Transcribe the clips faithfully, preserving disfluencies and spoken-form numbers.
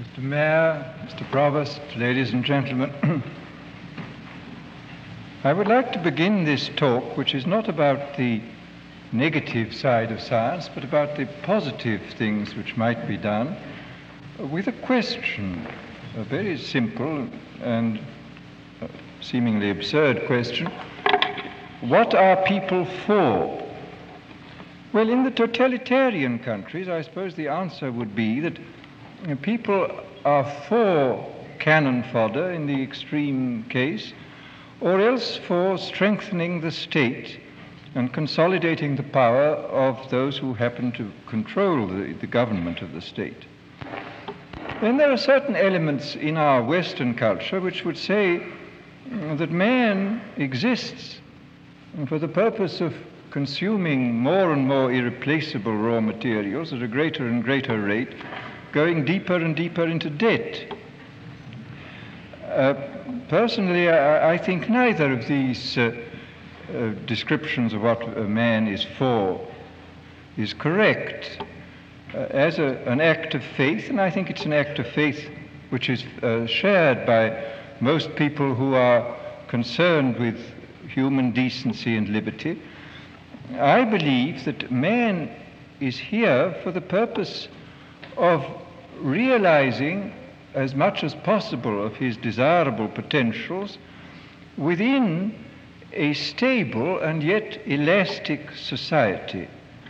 Mister Mayor, Mister Provost, ladies and gentlemen, I would like to begin this talk, which is not about the negative side of science, but about the positive things which might be done, with a question, a very simple and seemingly absurd question. What are people for? Well, in the totalitarian countries, I suppose the answer would be that people are for cannon fodder in the extreme case, or else for strengthening the state and consolidating the power of those who happen to control the, the government of the state. Then there are certain elements in our Western culture which would say that man exists for the purpose of consuming more and more irreplaceable raw materials at a greater and greater rate, going deeper and deeper into debt. Uh, personally, I, I think neither of these uh, uh, descriptions of what a man is for is correct. Uh, as a, an act of faith, and I think it's an act of faith which is uh, shared by most people who are concerned with human decency and liberty, I believe that man is here for the purpose of realizing as much as possible of his desirable potentials within a stable and yet elastic society.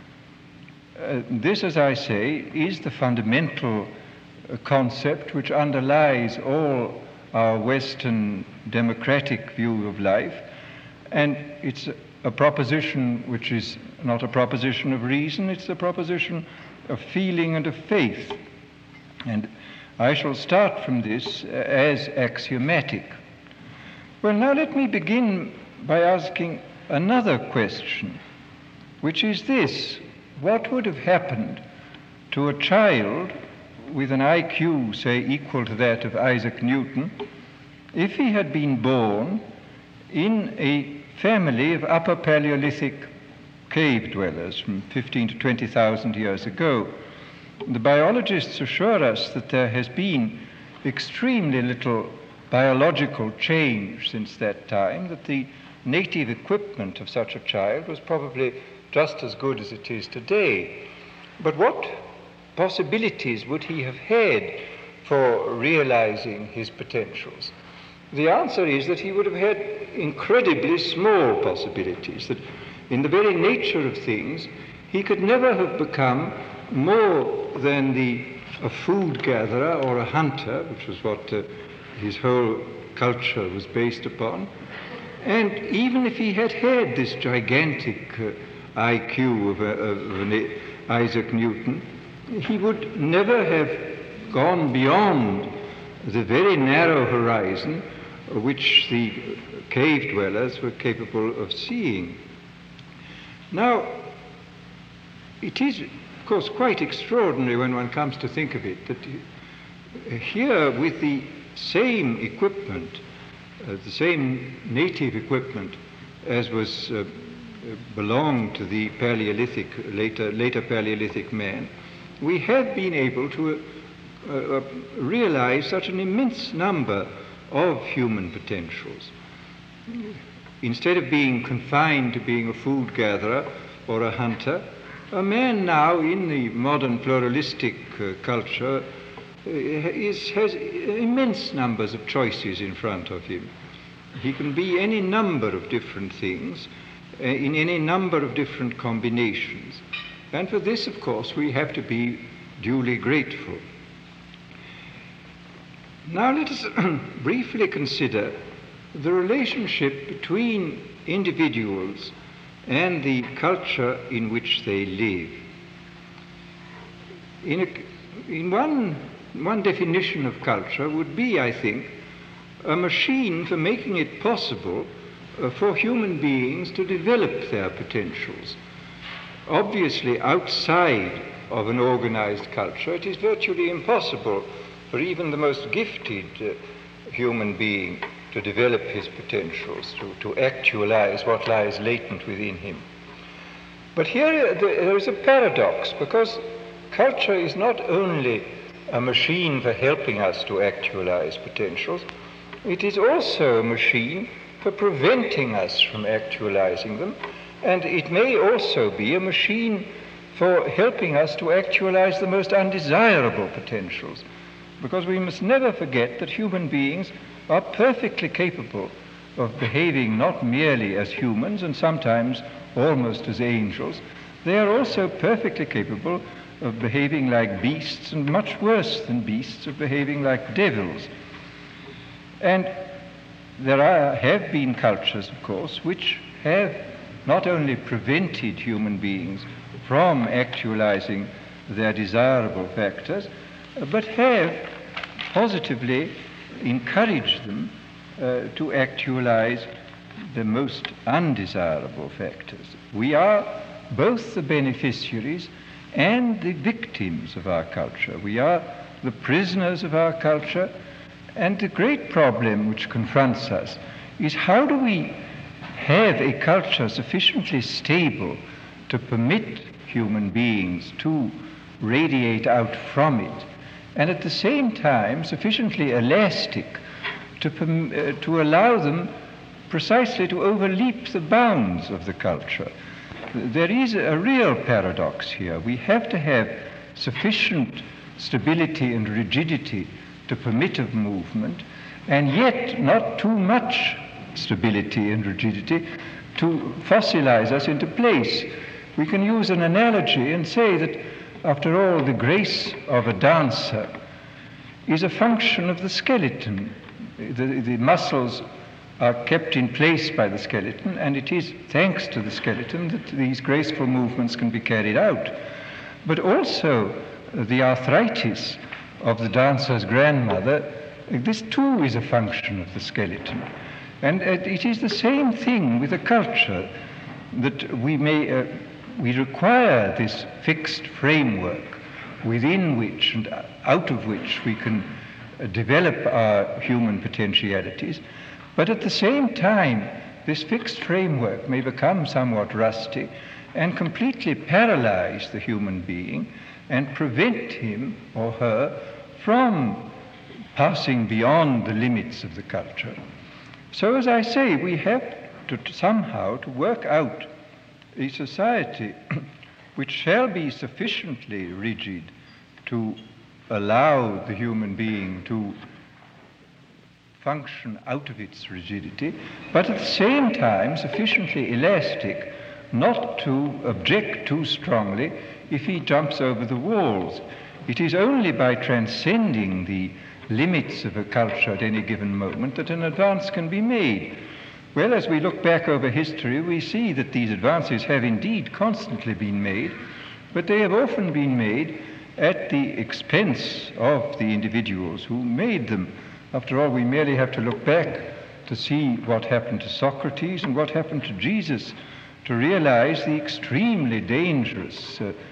Uh, this, as I say, is the fundamental uh, concept which underlies all our Western democratic view of life, and it's a, a proposition which is not a proposition of reason, it's a proposition of feeling and of faith. And I shall start from this as axiomatic. Well, now let me begin by asking another question, which is this: what would have happened to a child with an I Q, say, equal to that of Isaac Newton, if he had been born in a family of Upper Paleolithic cave dwellers from fifteen to twenty thousand years ago? The biologists assure us that there has been extremely little biological change since that time, that the native equipment of such a child was probably just as good as it is today. But what possibilities would he have had for realizing his potentials? The answer is that he would have had incredibly small possibilities, that in the very nature of things, he could never have become more than the, a food gatherer or a hunter, which was what uh, his whole culture was based upon. And even if he had had this gigantic uh, I Q of, a, of an Isaac Newton, he would never have gone beyond the very narrow horizon which the cave dwellers were capable of seeing. Now, it is, of course, quite extraordinary when one comes to think of it, that here with the same equipment, uh, the same native equipment as was uh, belonged to the Paleolithic, later, later Paleolithic man, we have been able to uh, uh, realize such an immense number of human potentials. Instead of being confined to being a food gatherer or a hunter, a man now in the modern pluralistic uh, culture uh, is, has immense numbers of choices in front of him. He can be any number of different things uh, in any number of different combinations. And for this, of course, we have to be duly grateful. Now let us briefly consider the relationship between individuals and the culture in which they live. In, a, in one, one definition of culture would be, I think, a machine for making it possible uh, for human beings to develop their potentials. Obviously, outside of an organized culture, it is virtually impossible for even the most gifted uh, human being to develop his potentials, to, to actualize what lies latent within him. But here there is a paradox, because culture is not only a machine for helping us to actualize potentials, it is also a machine for preventing us from actualizing them, and it may also be a machine for helping us to actualize the most undesirable potentials, because we must never forget that human beings are perfectly capable of behaving not merely as humans and sometimes almost as angels. They are also perfectly capable of behaving like beasts, and much worse than beasts, of behaving like devils. And there are, have been cultures, of course, which have not only prevented human beings from actualizing their desirable factors, but have positively encouraged them uh, to actualize the most undesirable factors. We are both the beneficiaries and the victims of our culture. We are the prisoners of our culture, and the great problem which confronts us is how do we have a culture sufficiently stable to permit human beings to radiate out from it, and at the same time sufficiently elastic to, perm- uh, to allow them precisely to overleap the bounds of the culture. There is a real paradox here. We have to have sufficient stability and rigidity to permit of movement, and yet not too much stability and rigidity to fossilize us into place. We can use an analogy and say that, after all, the grace of a dancer is a function of the skeleton. The, the muscles are kept in place by the skeleton, and it is thanks to the skeleton that these graceful movements can be carried out. But also the arthritis of the dancer's grandmother, this too is a function of the skeleton. And it is the same thing with a culture, that we may uh, we require this fixed framework within which and out of which we can uh, develop our human potentialities. But at the same time, this fixed framework may become somewhat rusty and completely paralyze the human being and prevent him or her from passing beyond the limits of the culture. So, as I say, we have to, to somehow to work out a society which shall be sufficiently rigid to allow the human being to function out of its rigidity, but at the same time sufficiently elastic not to object too strongly if he jumps over the walls. It is only by transcending the limits of a culture at any given moment that an advance can be made. Well, as we look back over history, we see that these advances have indeed constantly been made, but they have often been made at the expense of the individuals who made them. After all, we merely have to look back to see what happened to Socrates and what happened to Jesus to realize the extremely dangerous, uh,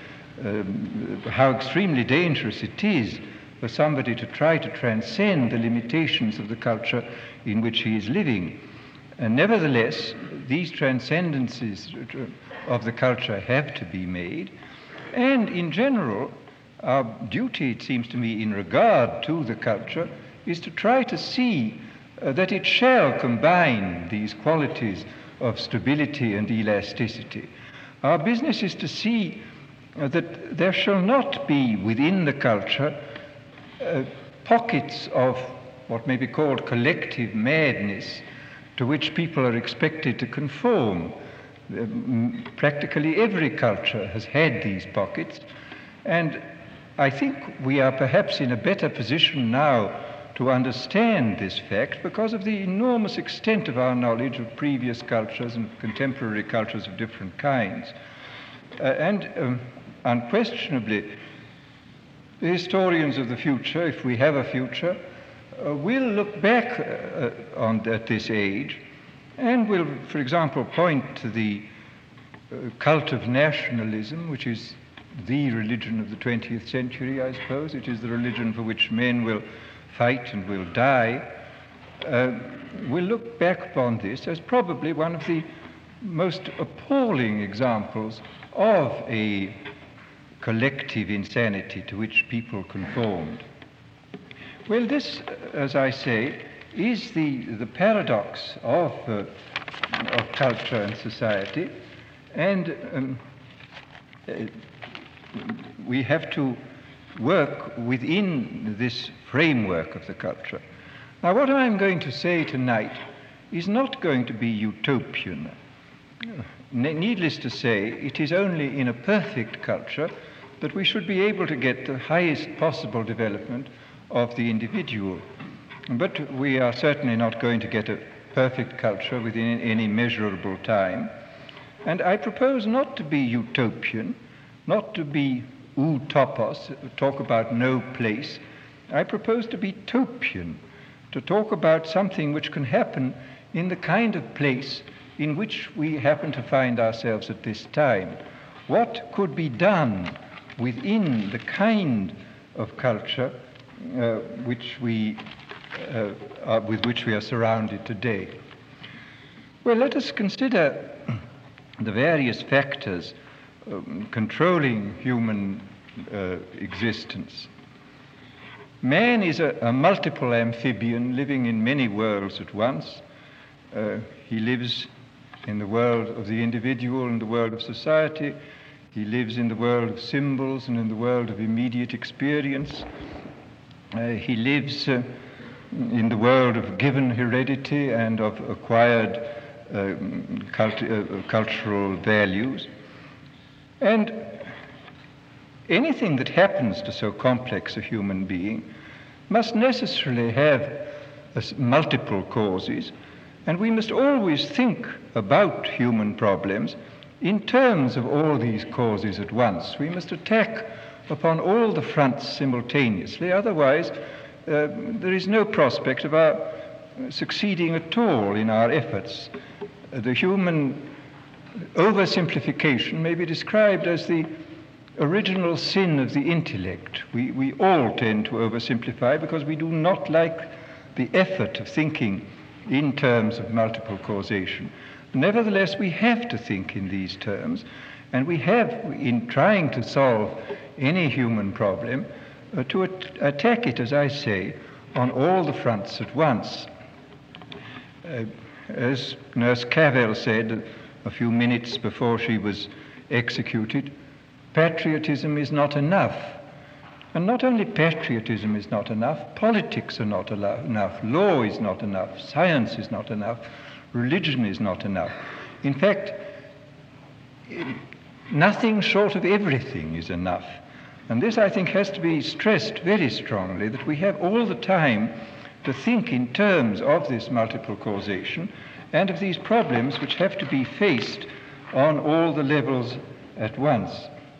um, how extremely dangerous it is for somebody to try to transcend the limitations of the culture in which he is living. And nevertheless, these transcendences of the culture have to be made, and in general, our duty, it seems to me, in regard to the culture, is to try to see uh, that it shall combine these qualities of stability and elasticity. Our business is to see uh, that there shall not be within the culture uh, pockets of what may be called collective madness to which people are expected to conform. Um, practically every culture has had these pockets, and I think we are perhaps in a better position now to understand this fact because of the enormous extent of our knowledge of previous cultures and contemporary cultures of different kinds. Uh, and um, unquestionably, the historians of the future, if we have a future, uh, will look back uh, on at this age and will, for example, point to the uh, cult of nationalism, which is the religion of the twentieth century, I suppose. It is the religion for which men will fight and will die. Uh, we'll look back upon this as probably one of the most appalling examples of a collective insanity to which people conformed. Well, this, as I say, is the, the paradox of, uh, of culture and society, and um, uh, we have to work within this framework of the culture. Now, what I'm going to say tonight is not going to be utopian. Needless to say, it is only in a perfect culture that we should be able to get the highest possible development of the individual. But we are certainly not going to get a perfect culture within any measurable time. And I propose not to be utopian, not to be utopos, talk about no place. I propose to be topian, to talk about something which can happen in the kind of place in which we happen to find ourselves at this time. What could be done within the kind of culture uh, which we, uh, are, with which we are surrounded today? Well, let us consider the various factors um, controlling human uh, existence. Man is a, a multiple amphibian living in many worlds at once. Uh, he lives in the world of the individual and the world of society. He lives in the world of symbols and in the world of immediate experience. Uh, he lives uh, in the world of given heredity and of acquired uh, cult- uh, cultural values. And anything that happens to so complex a human being must necessarily have uh, multiple causes, and we must always think about human problems in terms of all these causes at once. We must attack upon all the fronts simultaneously, otherwise uh, there is no prospect of our succeeding at all in our efforts. Uh, the human oversimplification may be described as the original sin of the intellect. We, we all tend to oversimplify because we do not like the effort of thinking in terms of multiple causation. Nevertheless, we have to think in these terms, and we have, in trying to solve any human problem, uh, to at- attack it, as I say, on all the fronts at once. Uh, as Nurse Cavell said a few minutes before she was executed, patriotism is not enough. And not only patriotism is not enough, politics are not allow- enough, law is not enough, science is not enough, religion is not enough. In fact, nothing short of everything is enough. And this, I think, has to be stressed very strongly, that we have all the time to think in terms of this multiple causation and of these problems which have to be faced on all the levels at once.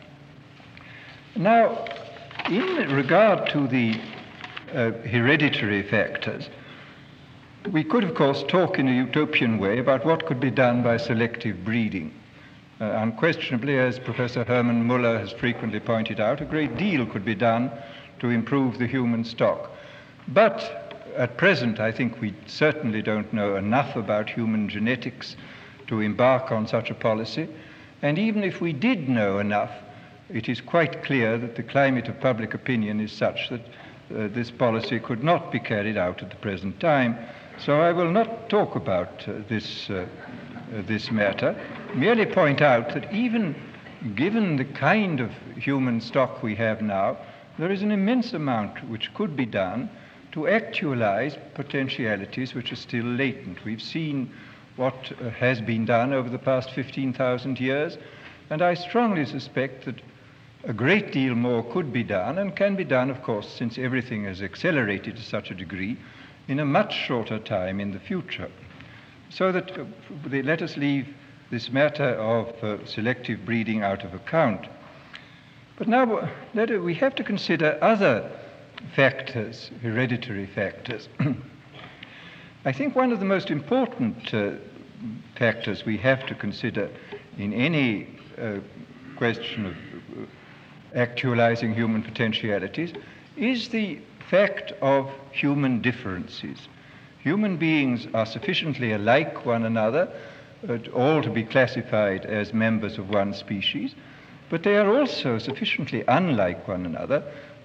Now, in regard to the uh, hereditary factors, we could, of course, talk in a utopian way about what could be done by selective breeding. Uh, unquestionably, as Professor Hermann Muller has frequently pointed out, a great deal could be done to improve the human stock. But at present, I think we certainly don't know enough about human genetics to embark on such a policy. And even if we did know enough, it is quite clear that the climate of public opinion is such that uh, this policy could not be carried out at the present time. So I will not talk about uh, this, uh, uh, this matter, merely point out that even given the kind of human stock we have now, there is an immense amount which could be done to actualize potentialities which are still latent. We've seen what uh, has been done over the past fifteen thousand years, and I strongly suspect that a great deal more could be done, and can be done, of course, since everything has accelerated to such a degree, in a much shorter time in the future. So that uh, let us leave this matter of uh, selective breeding out of account. But now let it, we have to consider other factors, hereditary factors. I think one of the most important uh, factors we have to consider in any uh, question of uh, actualizing human potentialities is the fact of human differences. Human beings are sufficiently alike one another, uh, all to be classified as members of one species, but they are also sufficiently unlike one another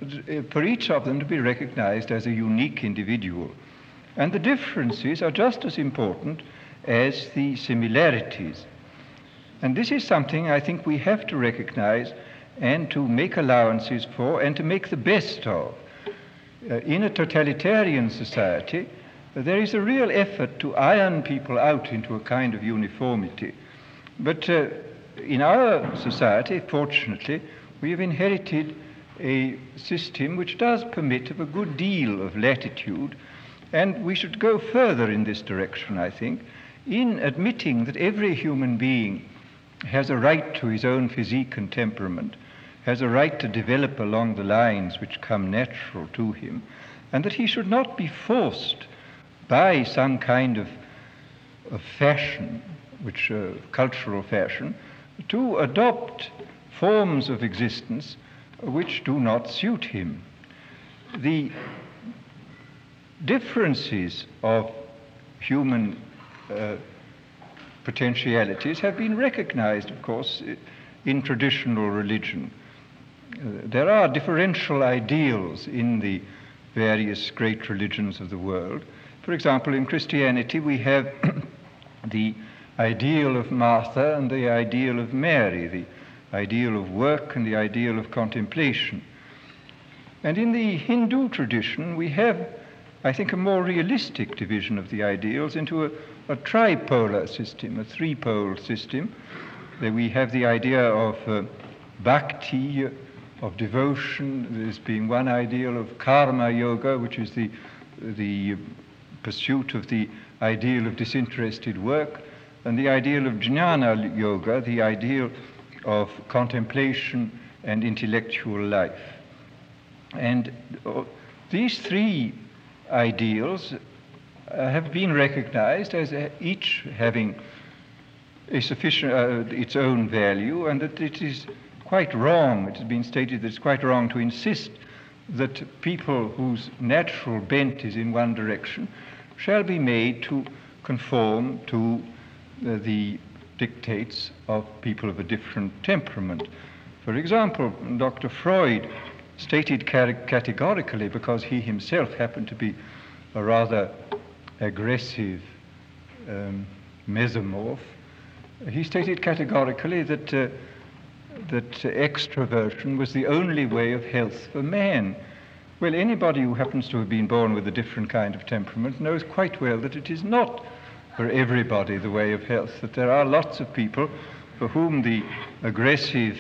for each of them to be recognized as a unique individual. And the differences are just as important as the similarities. And this is something I think we have to recognize and to make allowances for and to make the best of. Uh, in a totalitarian society, uh, there is a real effort to iron people out into a kind of uniformity. But uh, in our society, fortunately, we have inherited a system which does permit of a good deal of latitude, and we should go further in this direction, I think, in admitting that every human being has a right to his own physique and temperament, has a right to develop along the lines which come natural to him, and that he should not be forced by some kind of, of fashion, which uh, cultural fashion, to adopt forms of existence which do not suit him. The differences of human uh, potentialities have been recognized, of course, in traditional religion. Uh, there are differential ideals in the various great religions of the world. For example, in Christianity we have the ideal of Martha and the ideal of Mary, the ideal of work and the ideal of contemplation. And in the Hindu tradition we have, I think, a more realistic division of the ideals into a, a tripolar system, a three-pole system. There we have the idea of uh, bhakti, of devotion, as being one ideal, of karma yoga, which is the, the pursuit of the ideal of disinterested work, and the ideal of jnana yoga, the ideal of contemplation and intellectual life. And uh, these three ideals uh, have been recognized as uh, each having a sufficient, uh, its own value, and that it is quite wrong, it has been stated that it's quite wrong to insist that people whose natural bent is in one direction shall be made to conform to uh, the dictates of people of a different temperament. For example, Doctor Freud stated categorically, because he himself happened to be a rather aggressive um, mesomorph, he stated categorically that uh, that extroversion was the only way of health for man. Well, anybody who happens to have been born with a different kind of temperament knows quite well that it is not for everybody the way of health, that there are lots of people for whom the aggressive,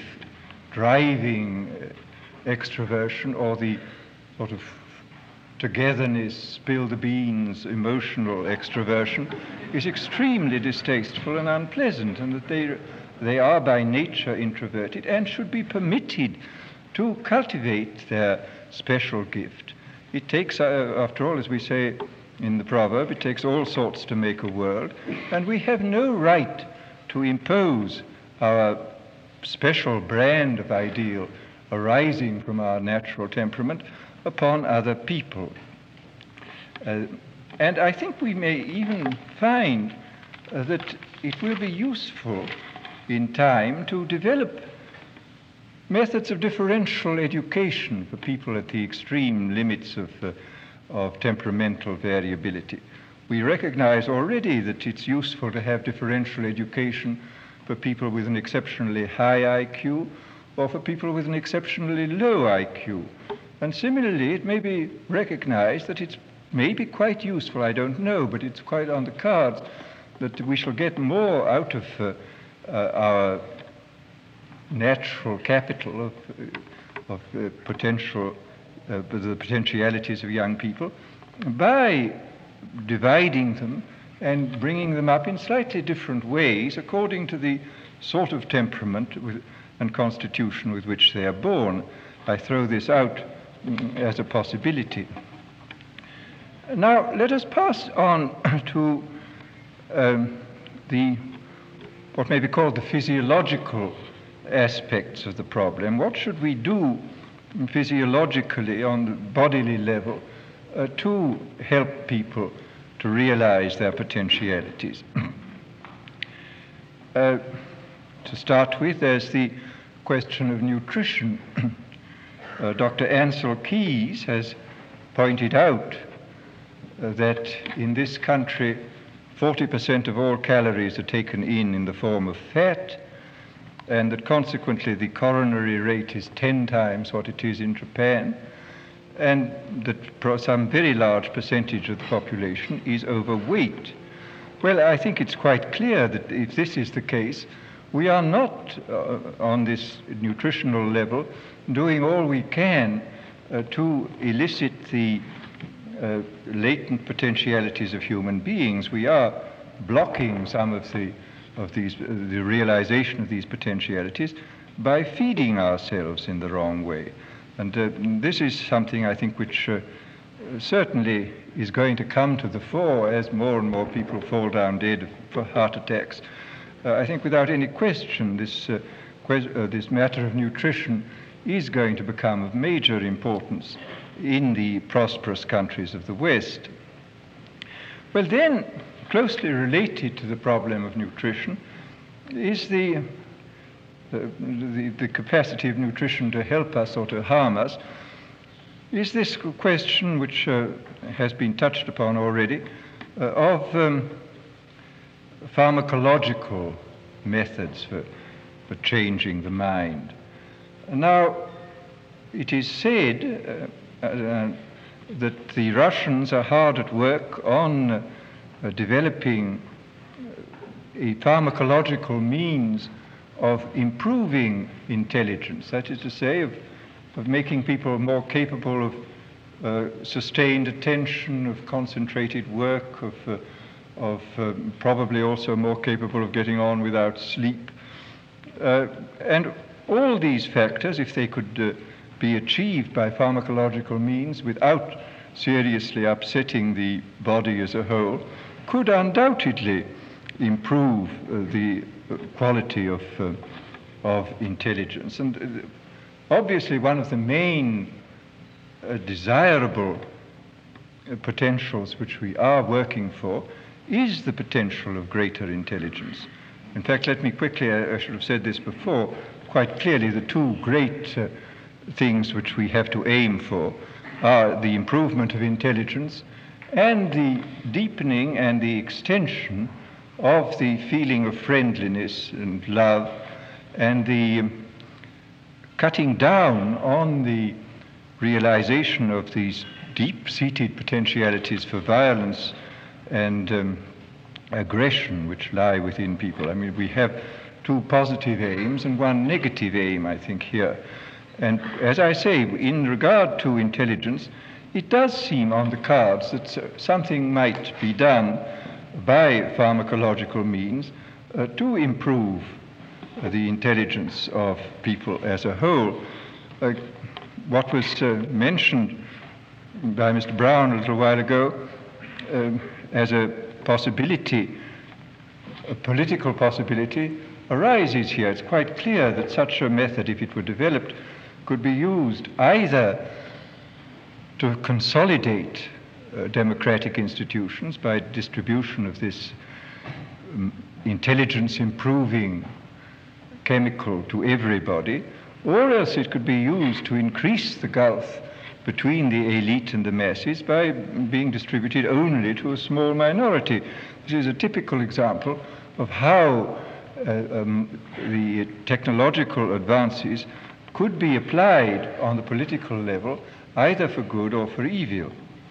driving extroversion or the sort of togetherness, spill the beans, emotional extroversion is extremely distasteful and unpleasant, and that they they are by nature introverted and should be permitted to cultivate their special gift. It takes, uh, after all, as we say in the proverb, it takes all sorts to make a world, and we have no right to impose our special brand of ideal arising from our natural temperament upon other people. Uh, and I think we may even find uh, that it will be useful in time to develop methods of differential education for people at the extreme limits of, uh, of temperamental variability. We recognize already that it's useful to have differential education for people with an exceptionally high I Q or for people with an exceptionally low I Q. And similarly, it may be recognized that it's maybe quite useful, I don't know, but it's quite on the cards, that we shall get more out of uh, uh, our natural capital of, uh, of uh, potential, uh, the potentialities of young people, by dividing them and bringing them up in slightly different ways according to the sort of temperament with, and constitution with which they are born. I throw this out mm, as a possibility. Now, let us pass on to um, the what may be called the physiological aspects of the problem. What should we do physiologically on the bodily level uh, to help people to realize their potentialities? uh, to start with, there's the question of nutrition. Uh, Doctor Ansel Keys has pointed out uh, that in this country forty percent of all calories are taken in in the form of fat, and that consequently the coronary rate is ten times what it is in Japan, and that some very large percentage of the population is overweight. Well, I think it's quite clear that if this is the case, we are not uh, on this nutritional level doing all we can uh, to elicit the uh, latent potentialities of human beings. We are blocking some of the of these uh, the realization of these potentialities by feeding ourselves in the wrong way. And uh, this is something I think which uh, certainly is going to come to the fore as more and more people fall down dead for heart attacks. Uh, I think without any question this, uh, que- uh, this matter of nutrition is going to become of major importance in the prosperous countries of the West. Well then, closely related to the problem of nutrition is the, uh, the, the capacity of nutrition to help us or to harm us, is this question which uh, has been touched upon already uh, of um, pharmacological methods for, for changing the mind. Now, it is said uh, uh, that the Russians are hard at work on uh, uh, developing a pharmacological means of improving intelligence, that is to say, of, of making people more capable of uh, sustained attention, of concentrated work, of, uh, of um, probably also more capable of getting on without sleep. Uh, and all these factors, if they could uh, be achieved by pharmacological means without seriously upsetting the body as a whole, could undoubtedly improve uh, the quality of, uh, of intelligence. And uh, obviously one of the main uh, desirable uh, potentials which we are working for is the potential of greater intelligence. In fact, let me quickly, I, I should have said this before, quite clearly the two great uh, things which we have to aim for are the improvement of intelligence and the deepening and the extension of the feeling of friendliness and love, and the um, cutting down on the realization of these deep-seated potentialities for violence and um, aggression which lie within people. I mean, we have two positive aims and one negative aim, I think, here. And as I say, in regard to intelligence, it does seem on the cards that something might be done by pharmacological means uh, to improve uh, the intelligence of people as a whole. Uh, what was uh, mentioned by Mister Brown a little while ago um, as a possibility, a political possibility, arises here. It's quite clear that such a method, if it were developed, could be used either to consolidate uh, democratic institutions by distribution of this um, intelligence-improving chemical to everybody, or else it could be used to increase the gulf between the elite and the masses by being distributed only to a small minority. This is a typical example of how uh, um, the technological advances could be applied on the political level, either for good or for evil.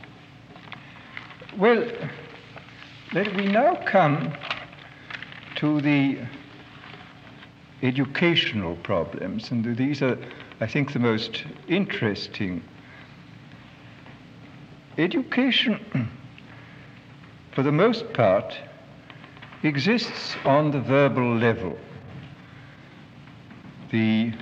Well, let we now come to the educational problems, and these are, I think, the most interesting. Education, for the most part, exists on the verbal level. The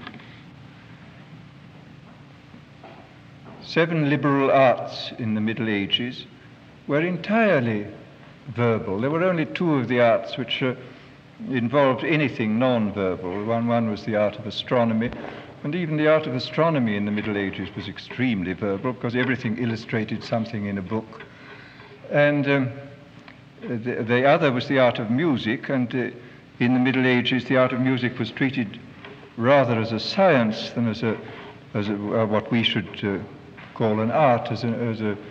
seven liberal arts in the Middle Ages were entirely verbal. There were only two of the arts which uh, involved anything non-verbal. One, one was the art of astronomy, and even the art of astronomy in the Middle Ages was extremely verbal because everything illustrated something in a book. And um, the, the other was the art of music, and uh, in the Middle Ages the art of music was treated rather as a science than as a as a, uh, what we should uh, call an art, as a, as a,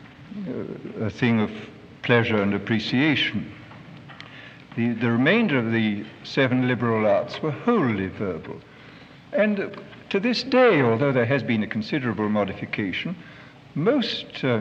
a thing of pleasure and appreciation. The, the remainder of the seven liberal arts were wholly verbal. And uh, to this day, although there has been a considerable modification, most, uh,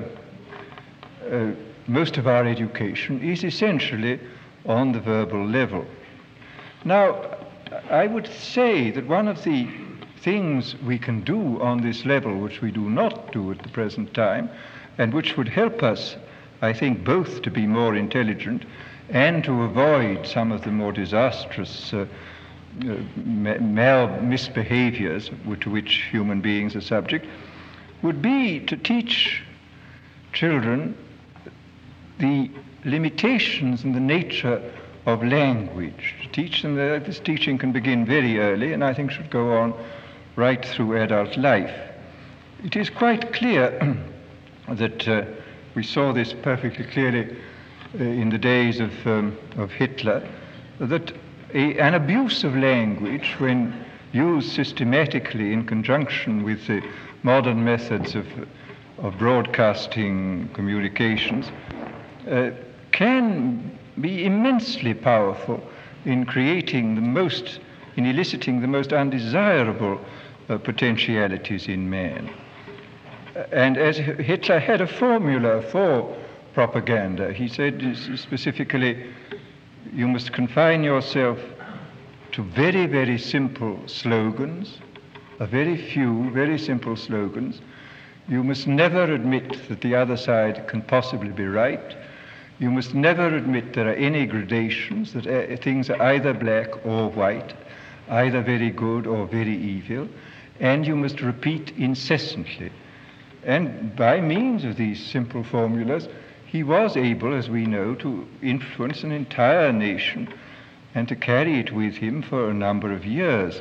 uh, most of our education is essentially on the verbal level. Now, I would say that one of the things we can do on this level, which we do not do at the present time, and which would help us, I think, both to be more intelligent and to avoid some of the more disastrous uh, uh, mal misbehaviors to which human beings are subject, would be to teach children the limitations and the nature of language. To teach them that this teaching can begin very early, and I think should go on right through adult life. It is quite clear that uh, we saw this perfectly clearly uh, in the days of, um, of Hitler, that a, an abuse of language, when used systematically in conjunction with the modern methods of, of broadcasting communications, uh, can be immensely powerful in creating the most, in eliciting the most undesirable uh, potentialities in man. And as Hitler had a formula for propaganda, he said specifically, you must confine yourself to very, very simple slogans, a very few, very simple slogans. You must never admit that the other side can possibly be right. You must never admit there are any gradations, that uh, things are either black or white, either very good or very evil, and you must repeat incessantly. And by means of these simple formulas, he was able, as we know, to influence an entire nation and to carry it with him for a number of years.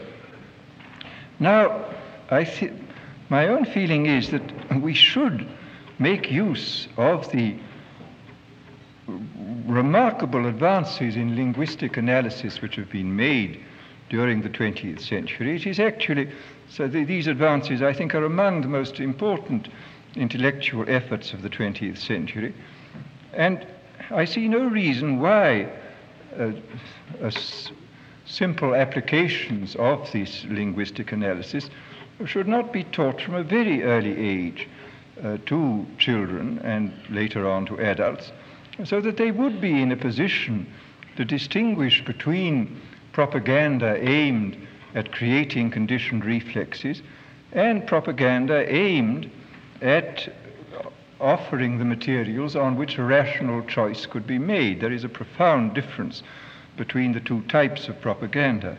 Now, I th- my own feeling is that we should make use of the remarkable advances in linguistic analysis which have been made during the twentieth century. It is actually, so the, these advances, I think, are among the most important intellectual efforts of the twentieth century. And I see no reason why uh, s- simple applications of this linguistic analysis should not be taught from a very early age uh, to children and later on to adults, so that they would be in a position to distinguish between propaganda aimed at creating conditioned reflexes and propaganda aimed at offering the materials on which a rational choice could be made. There is a profound difference between the two types of propaganda.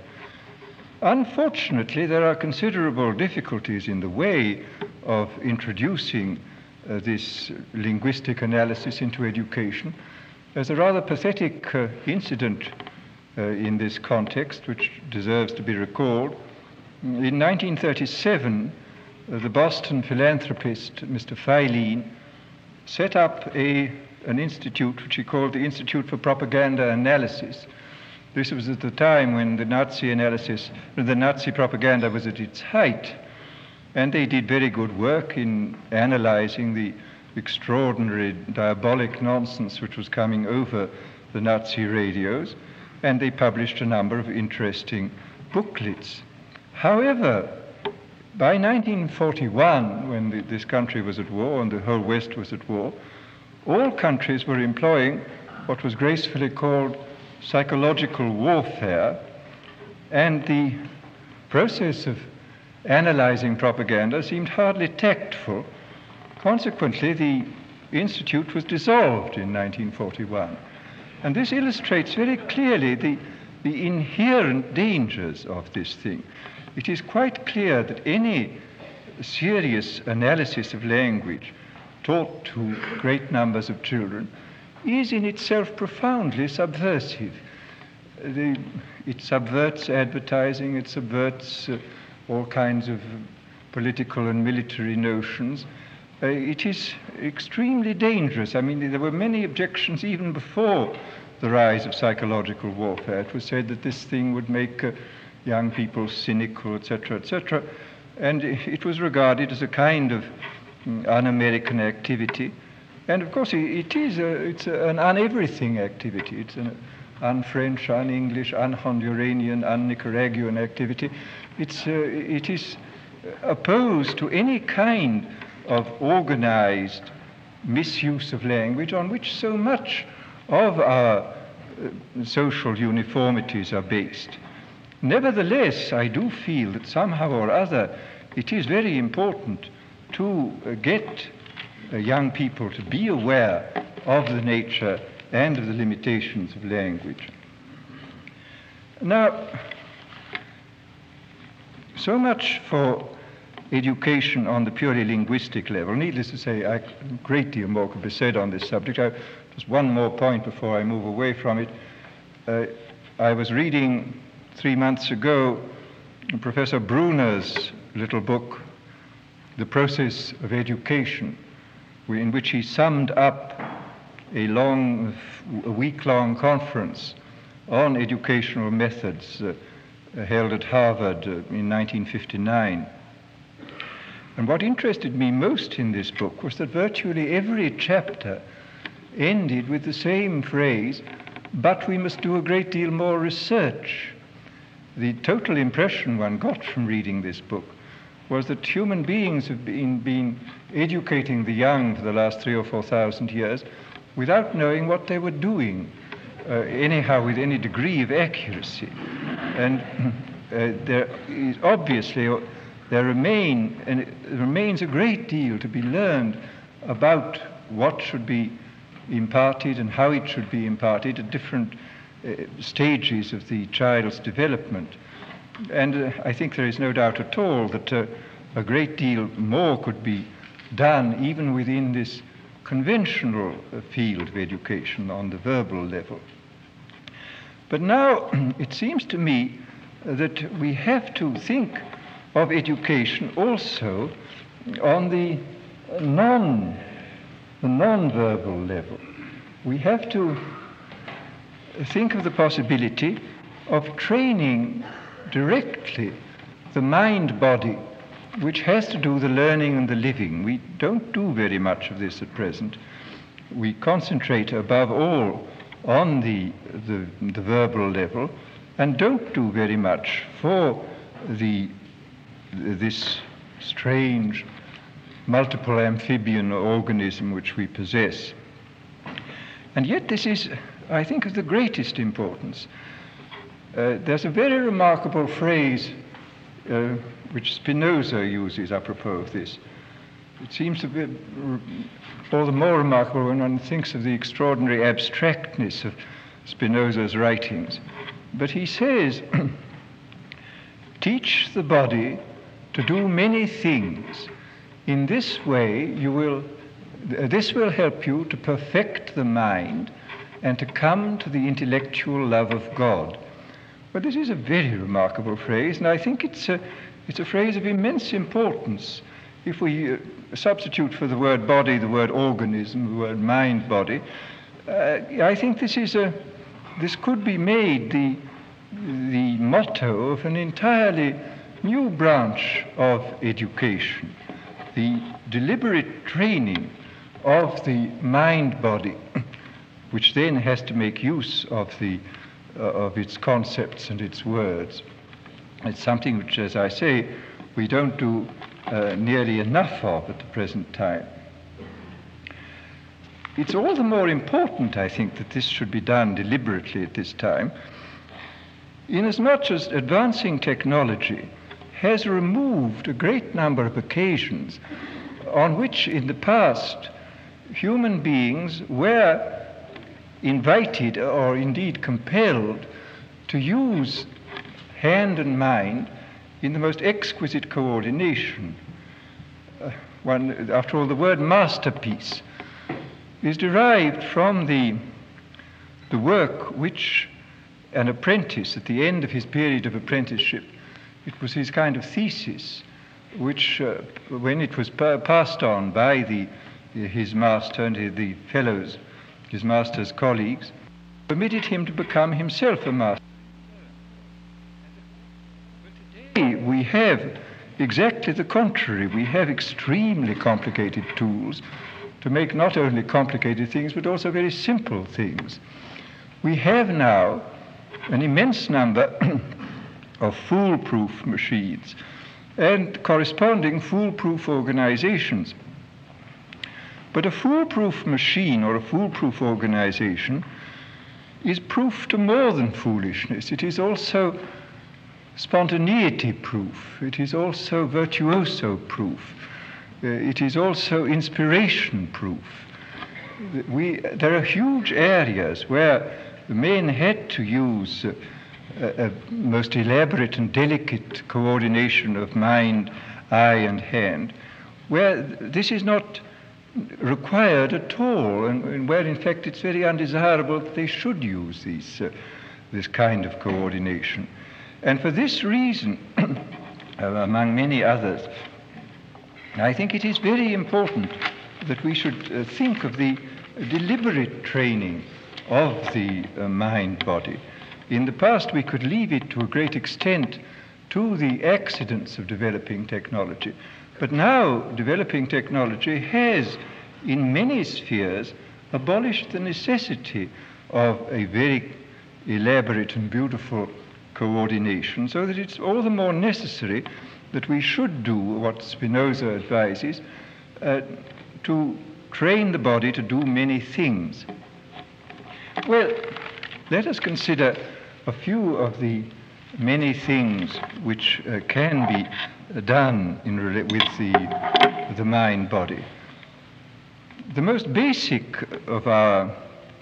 Unfortunately, there are considerable difficulties in the way of introducing uh, this linguistic analysis into education. There's a rather pathetic uh, incident uh, in this context which deserves to be recalled. In nineteen thirty-seven, uh, the Boston philanthropist, Mister Filene, set up a, an institute which he called the Institute for Propaganda Analysis. This was at the time when the Nazi analysis, the Nazi propaganda was at its height, and they did very good work in analyzing the extraordinary diabolic nonsense which was coming over the Nazi radios, and they published a number of interesting booklets. However, by nineteen forty-one, when the, this country was at war and the whole West was at war, all countries were employing what was gracefully called psychological warfare, and the process of analyzing propaganda seemed hardly tactful. Consequently, the institute was dissolved in nineteen forty-one. And this illustrates very clearly the, the inherent dangers of this thing. It is quite clear that any serious analysis of language taught to great numbers of children is in itself profoundly subversive. The, it subverts advertising, it subverts uh, all kinds of political and military notions. Uh, it is extremely dangerous. I mean, there were many objections even before the rise of psychological warfare. It was said that this thing would make uh, young people cynical, et cetera, et cetera. and it was regarded as a kind of un-American activity. And of course, it is a, it's an un-everything activity. It's an un-French, un-English, un-Honduranian, un-Nicaraguan activity. It's, uh, it is opposed to any kind of organized misuse of language on which so much of our uh, social uniformities are based. Nevertheless, I do feel that somehow or other it is very important to uh, get uh, young people to be aware of the nature and of the limitations of language. Now, so much for education on the purely linguistic level. Needless to say, a great deal more could be said on this subject. I, just one more point before I move away from it. Uh, I was reading three months ago Professor Bruner's little book, The Process of Education, in which he summed up a long, a week-long conference on educational methods uh, held at Harvard uh, in nineteen fifty-nine. And what interested me most in this book was that virtually every chapter ended with the same phrase, but we must do a great deal more research. The total impression one got from reading this book was that human beings have been, been educating the young for the last three or four thousand years without knowing what they were doing, uh, anyhow with any degree of accuracy. And uh, there is obviously, uh, there remain, and it remains a great deal to be learned about what should be imparted and how it should be imparted at different uh, stages of the child's development. And uh, I think there is no doubt at all that uh, a great deal more could be done even within this conventional uh, field of education on the verbal level. But now it seems to me that we have to think of education also on the non, the non-verbal level. We have to think of the possibility of training directly the mind-body, which has to do the learning and the living. We don't do very much of this at present. We concentrate above all on the, the, the verbal level and don't do very much for the, this strange multiple amphibian organism which we possess. And yet this is, I think, of the greatest importance. Uh, there's a very remarkable phrase uh, which Spinoza uses apropos of this. It seems to be all the more remarkable when one thinks of the extraordinary abstractness of Spinoza's writings. But he says, teach the body to do many things. In this way, you will, this will help you to perfect the mind and to come to the intellectual love of God. Well, this is a very remarkable phrase, and I think it's a, it's a phrase of immense importance. If we uh, substitute for the word body the word organism, the word mind-body, uh, I think this is a, this could be made the, the motto of an entirely new branch of education, the deliberate training of the mind-body, which then has to make use of the uh, of its concepts and its words. It's something which, as I say, we don't do uh, nearly enough of at the present time. It's all the more important, I think, that this should be done deliberately at this time, inasmuch as advancing technology has removed a great number of occasions on which in the past human beings were invited or indeed compelled to use hand and mind in the most exquisite coordination. Uh, one, after all, the word masterpiece is derived from the, the work which an apprentice, at the end of his period of apprenticeship, it was his kind of thesis, which, uh, when it was pa- passed on by the, his master and the fellows, his master's colleagues, permitted him to become himself a master. But today we have exactly the contrary. We have extremely complicated tools to make not only complicated things, but also very simple things. We have now an immense number of foolproof machines and corresponding foolproof organizations. But a foolproof machine or a foolproof organization is proof to more than foolishness. It is also spontaneity proof. It is also virtuoso proof. Uh, it is also inspiration proof. We, there are huge areas where men had to use uh, a, a most elaborate and delicate coordination of mind, eye, and hand, where this is not required at all, and, and where in fact it's very undesirable that they should use these, uh, this kind of coordination. And for this reason, among many others, I think it is very important that we should uh, think of the deliberate training of the uh, mind-body. In the past, we could leave it to a great extent to the accidents of developing technology. But now, developing technology has, in many spheres, abolished the necessity of a very elaborate and beautiful coordination, so that it's all the more necessary that we should do what Spinoza advises, uh, to train the body to do many things. Well, let us consider a few of the many things which uh, can be done in rela- with the, the mind-body. The most basic of our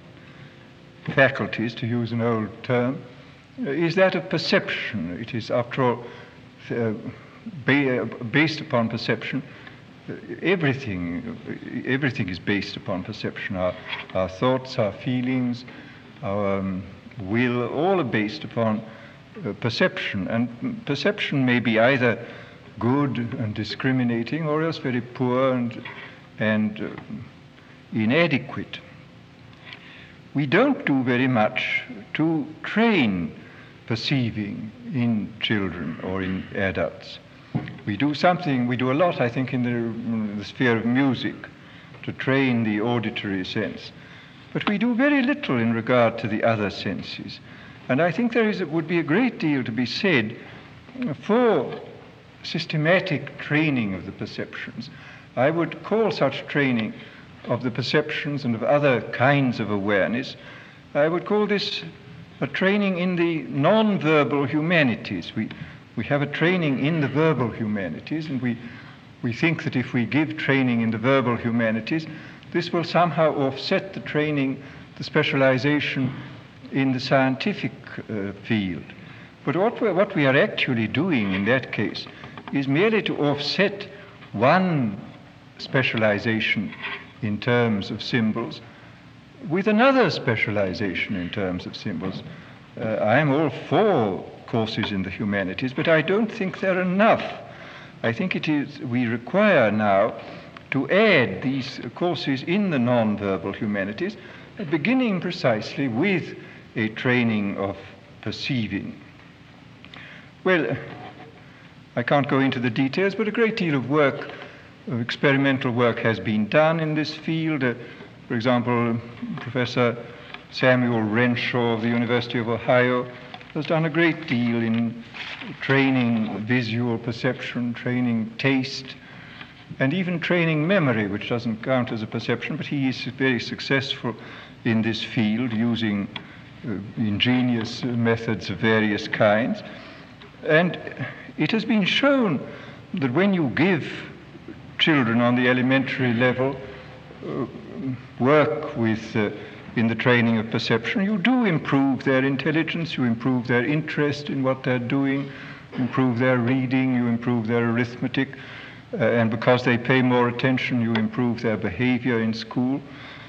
faculties, to use an old term, uh, is that of perception. It is, after all, uh, ba- based upon perception. Uh, everything, everything is based upon perception. Our, our thoughts, our feelings, our um, will, all are based upon uh, perception. And perception may be either good and discriminating, or else very poor and, and uh, inadequate. We don't do very much to train perceiving in children or in adults. We do something, we do a lot, I think, in the, in the sphere of music to train the auditory sense. But we do very little in regard to the other senses. And I think there is, would be a great deal to be said for systematic training of the perceptions. I would call such training of the perceptions and of other kinds of awareness, I would call this a training in the non-verbal humanities. We, we have a training in the verbal humanities, and we, we think that if we give training in the verbal humanities, this will somehow offset the training, the specialization in the scientific uh, field. But what, we're, what we are actually doing in that case is merely to offset one specialization in terms of symbols with another specialization in terms of symbols. Uh, I am all for courses in the humanities, but I don't think they're enough. I think it is, we require now to add these courses in the non-verbal humanities, beginning precisely with a training of perceiving. Well, I can't go into the details, but a great deal of work, of experimental work, has been done in this field. Uh, for example, Professor Samuel Renshaw of the University of Ohio has done a great deal in training visual perception, training taste, and even training memory, which doesn't count as a perception, but he is very successful in this field using uh, ingenious methods of various kinds. And it has been shown that when you give children on the elementary level uh, work with uh, in the training of perception, you do improve their intelligence, you improve their interest in what they're doing, improve their reading, you improve their arithmetic, uh, and because they pay more attention, you improve their behavior in school.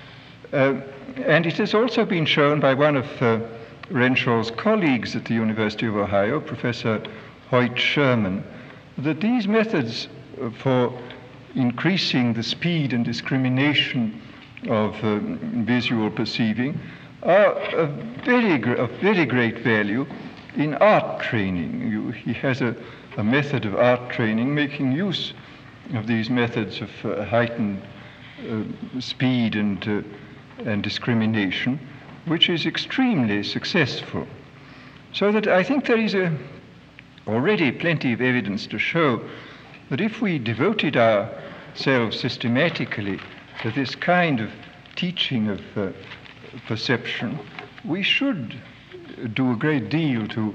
Uh, and it has also been shown by one of uh, Renshaw's colleagues at the University of Ohio, Professor Hoyt Sherman, that these methods for increasing the speed and discrimination of um, visual perceiving are of very, of very great value in art training. You, he has a, a method of art training, making use of these methods of uh, heightened uh, speed and, uh, and discrimination, which is extremely successful. So that I think there is a, already plenty of evidence to show that if we devoted ourselves systematically to this kind of teaching of uh, perception, we should do a great deal to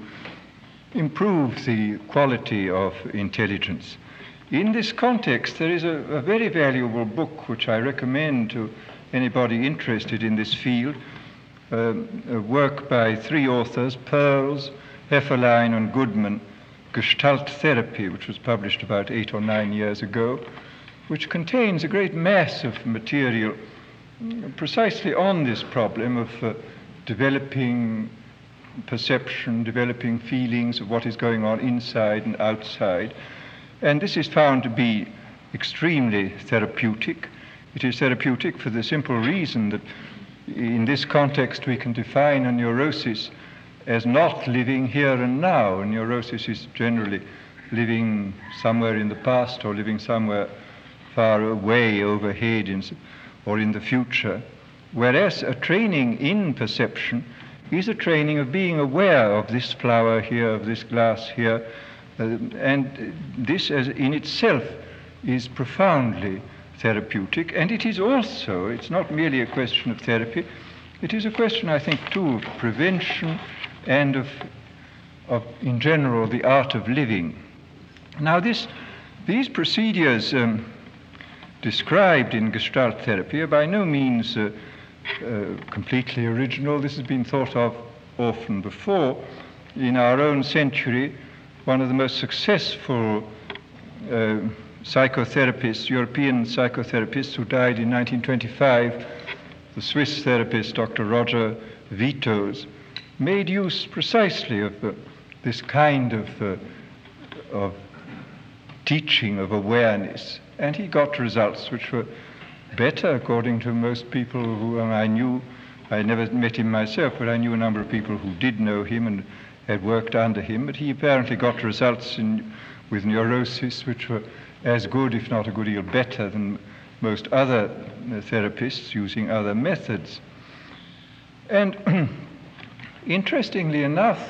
improve the quality of intelligence. In this context, there is a, a very valuable book which I recommend to anybody interested in this field, um, a work by three authors, Pearls, Hefferlein, and Goodman, Gestalt Therapy, which was published about eight or nine years ago, which contains a great mass of material precisely on this problem of uh, developing perception, developing feelings of what is going on inside and outside. And this is found to be extremely therapeutic. It is therapeutic for the simple reason that in this context we can define a neurosis as not living here and now. A neurosis is generally living somewhere in the past or living somewhere far away overhead in, or in the future, whereas a training in perception is a training of being aware of this flower here, of this glass here, uh, and this as in itself is profoundly therapeutic. And it is also, it's not merely a question of therapy, it is a question, I think, too, of prevention and of, of in general, the art of living. Now, this, these procedures um, described in Gestalt therapy are by no means uh, uh, completely original. This has been thought of often before. In our own century, one of the most successful uh, psychotherapists, European psychotherapists, who died in nineteen twenty-five, the Swiss therapist Doctor Roger Vitos, made use precisely of uh, this kind of, uh, of teaching of awareness, and he got results which were better, according to most people who um, I knew. I never met him myself, but I knew a number of people who did know him and had worked under him, but he apparently got results in, with neurosis which were as good, if not a good deal better, than most other uh, therapists using other methods. And interestingly enough,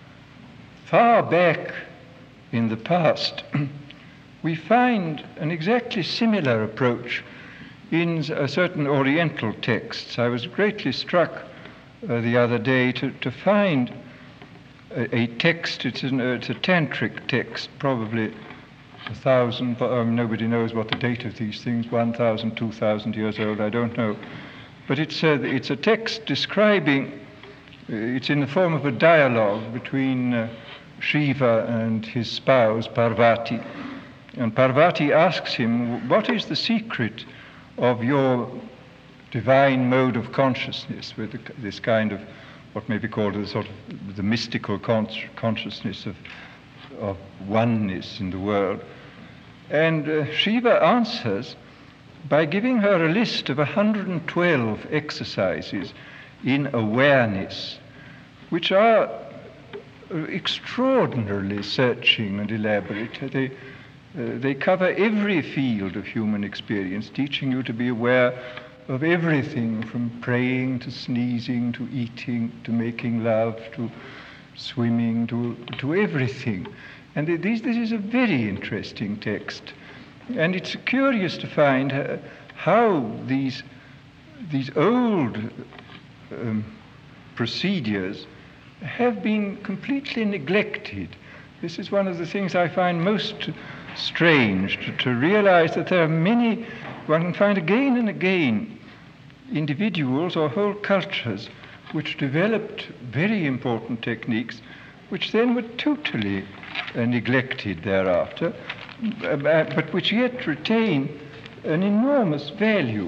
far back in the past, we find an exactly similar approach in a certain Oriental texts. I was greatly struck uh, the other day to, to find a, a text, it's, an, uh, it's a tantric text, probably a thousand, um, nobody knows what the date of these things, one thousand, two thousand years old, I don't know. But it's a, it's a text describing, uh, it's in the form of a dialogue between uh, Shiva and his spouse, Parvati. And Parvati asks him, what is the secret of your divine mode of consciousness, with this kind of what may be called a sort of the mystical con- consciousness of, of oneness in the world? And uh, Shiva answers by giving her a list of one hundred twelve exercises in awareness, which are extraordinarily searching and elaborate. They, uh, they cover every field of human experience, teaching you to be aware of everything from praying to sneezing to eating to making love to swimming to, to everything. And this, this is a very interesting text. And it's curious to find uh, how these, these old um, procedures have been completely neglected. This is one of the things I find most strange, to, to realize that there are many, one can find again and again, individuals or whole cultures which developed very important techniques which then were totally uh, neglected thereafter, uh, but which yet retain an enormous value.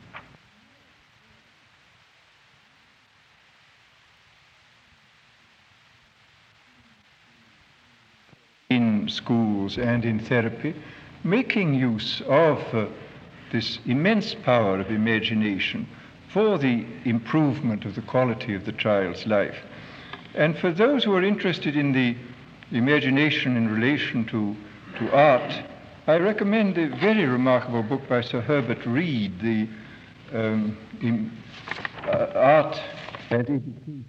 In schools and in therapy, making use of uh, this immense power of imagination for the improvement of the quality of the child's life. And for those who are interested in the imagination in relation to, to art, I recommend a very remarkable book by Sir Herbert Reed, the um, in, uh, Art and Education.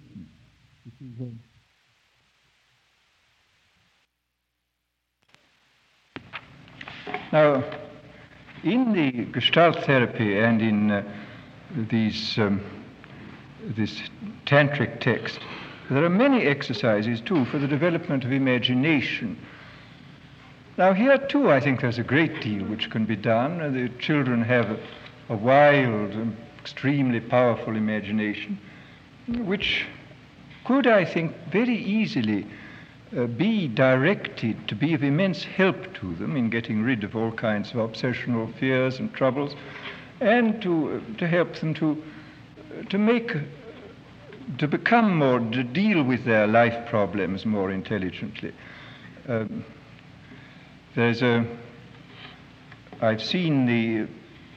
Now, in the Gestalt therapy and in uh, these um, this tantric text, there are many exercises too for the development of imagination. Now here too I think there's a great deal which can be done. The children have a, a wild and extremely powerful imagination, which could, I think, very easily uh, be directed to be of immense help to them in getting rid of all kinds of obsessional fears and troubles, and to uh, to help them to uh, to make to become more, to deal with their life problems more intelligently. Um, there's a, I've seen the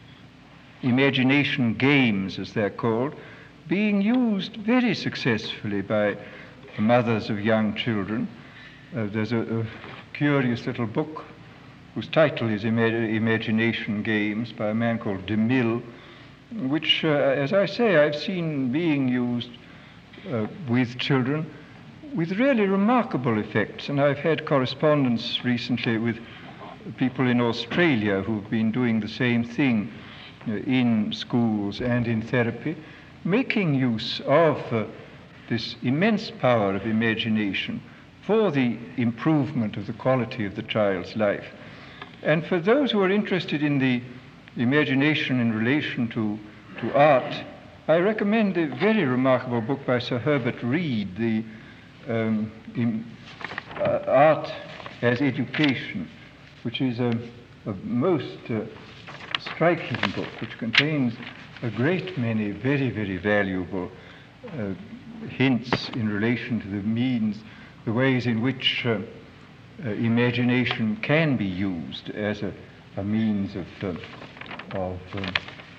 imagination games, as they're called, being used very successfully by mothers of young children. Uh, there's a, a curious little book whose title is Ima- Imagination Games by a man called DeMille, which, uh, as I say, I've seen being used Uh, with children with really remarkable effects. And I've had correspondence recently with people in Australia who've been doing the same thing uh, in schools and in therapy, making use of uh, this immense power of imagination for the improvement of the quality of the child's life. And for those who are interested in the imagination in relation to, to art, I recommend a very remarkable book by Sir Herbert Reed, the um, in, uh, Art as Education, which is a, a most uh, striking book, which contains a great many very, very valuable uh, hints in relation to the means, the ways in which uh, uh, imagination can be used as a, a means of, uh, of um,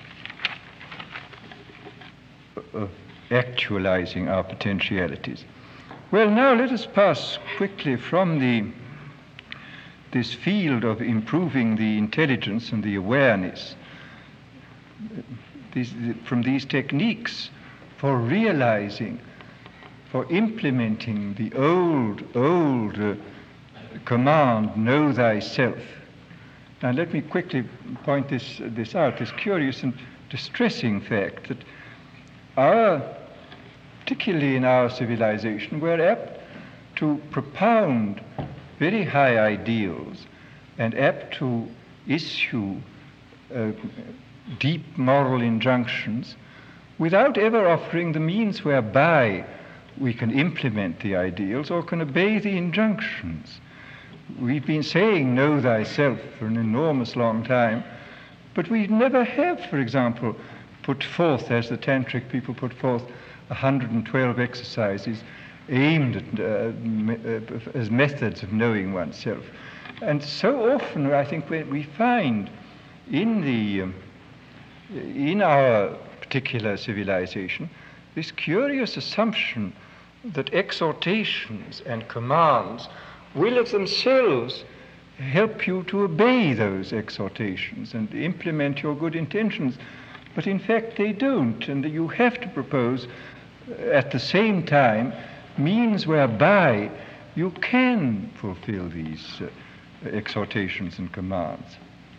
of actualizing our potentialities. Well, now let us pass quickly from the this field of improving the intelligence and the awareness, these, from these techniques for realizing, for implementing the old, old uh, command, know thyself. Now let me quickly point this, this out, this curious and distressing fact that Our, particularly in our civilization, we're apt to propound very high ideals and apt to issue uh, deep moral injunctions without ever offering the means whereby we can implement the ideals or can obey the injunctions. We've been saying know thyself for an enormous long time, but we never have, for example, put forth, as the tantric people put forth, one hundred twelve exercises aimed at, uh, me, uh, as methods of knowing oneself. And so often, I think, we, we find in the um, in our particular civilization this curious assumption that exhortations and commands will of themselves help you to obey those exhortations and implement your good intentions. But in fact they don't, and you have to propose at the same time means whereby you can fulfill these uh, exhortations and commands.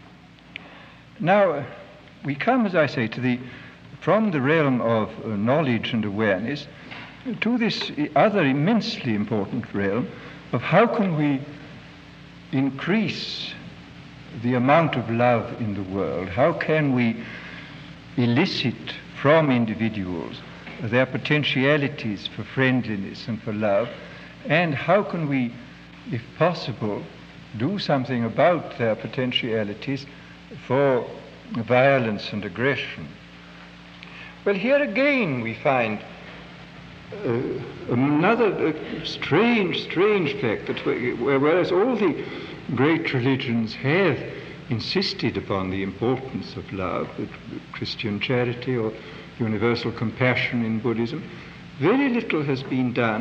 Now we come, as I say, to the from the realm of uh, knowledge and awareness to this other immensely important realm of how can we increase the amount of love in the world, how can we elicit from individuals their potentialities for friendliness and for love, and how can we, if possible, do something about their potentialities for violence and aggression. Well, here again we find uh, another uh, strange, strange fact that whereas all the great religions have insisted upon the importance of love, Christian charity or universal compassion in Buddhism, very little has been done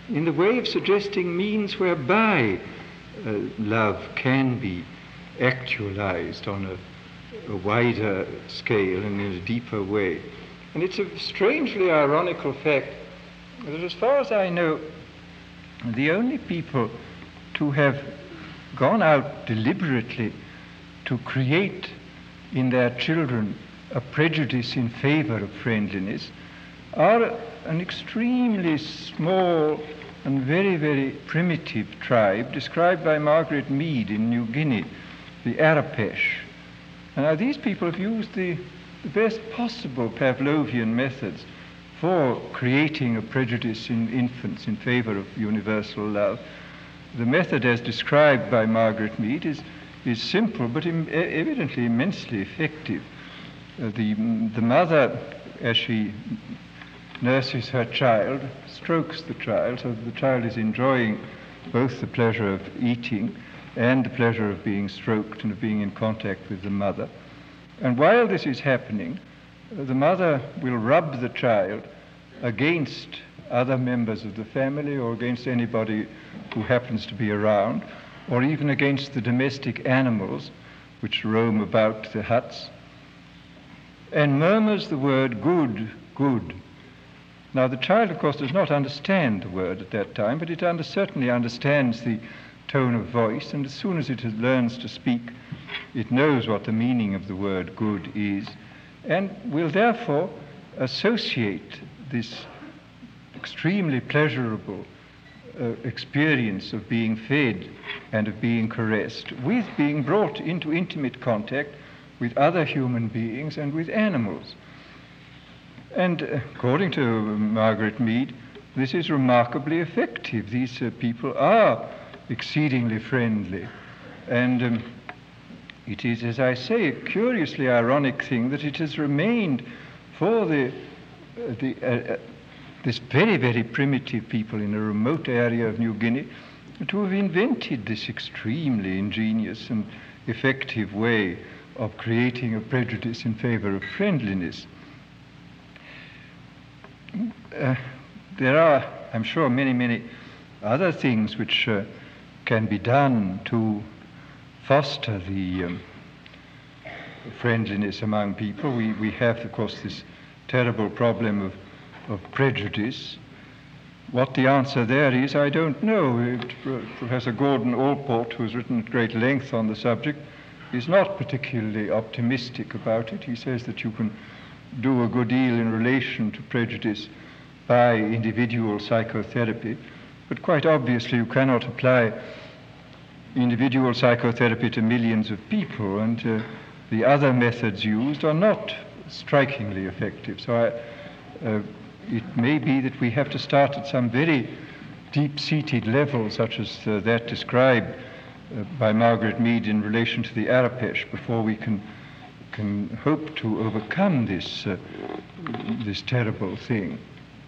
in the way of suggesting means whereby uh, love can be actualized on a, a wider scale and in a deeper way. And it's a strangely ironical fact that, as far as I know, the only people to have gone out deliberately to create in their children a prejudice in favor of friendliness are an extremely small and very, very primitive tribe described by Margaret Mead in New Guinea, the Arapesh. And now these people have used the, the best possible Pavlovian methods for creating a prejudice in infants in favor of universal love. The method as described by Margaret Mead is, is simple but im- evidently immensely effective. Uh, the, the mother, as she nurses her child, strokes the child so that the child is enjoying both the pleasure of eating and the pleasure of being stroked and of being in contact with the mother. And while this is happening, uh, the mother will rub the child against other members of the family or against anybody who happens to be around, or even against the domestic animals which roam about the huts, and murmurs the word good, good. Now the child, of course, does not understand the word at that time, but it under, certainly understands the tone of voice, and as soon as it has, learns to speak, it knows what the meaning of the word good is, and will therefore associate this extremely pleasurable uh, experience of being fed and of being caressed with being brought into intimate contact with other human beings and with animals. And uh, according to Margaret Mead, this is remarkably effective. These uh, people are exceedingly friendly. And um, it is, as I say, a curiously ironic thing that it has remained for the, uh, the uh, uh, this very, very primitive people in a remote area of New Guinea to have invented this extremely ingenious and effective way of creating a prejudice in favor of friendliness. Uh, there are, I'm sure, many, many other things which uh, can be done to foster the um, friendliness among people. We, we have, of course, this terrible problem of, of prejudice. What the answer there is, I don't know. It, uh, Professor Gordon Allport, who has written at great length on the subject, is not particularly optimistic about it. He says that you can do a good deal in relation to prejudice by individual psychotherapy, but quite obviously you cannot apply individual psychotherapy to millions of people, and uh, the other methods used are not strikingly effective. So I, uh, it may be that we have to start at some very deep-seated level, such as uh, that described uh, by Margaret Mead in relation to the Arapesh, before we can can hope to overcome this uh, this terrible thing.